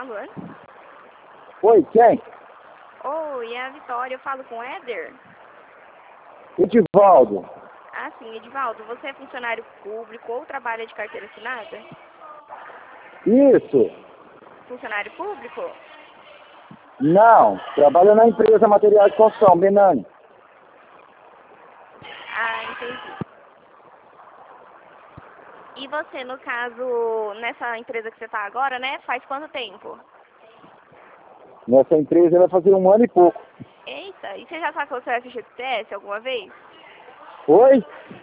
falando? Oi, quem? Oi, é a Vitória, eu falo com o Éder? Edivaldo. Ah, sim, Edivaldo, você é funcionário público ou trabalha de carteira assinada? Isso. Funcionário público? Não, trabalho na empresa Material de Construção, Benani. Ah, entendi. E você, no caso, nessa empresa que você está agora, né, faz quanto tempo? Nessa empresa vai fazer 1 ano e pouco. Eita, e você já sacou seu FGTS alguma vez? Oi?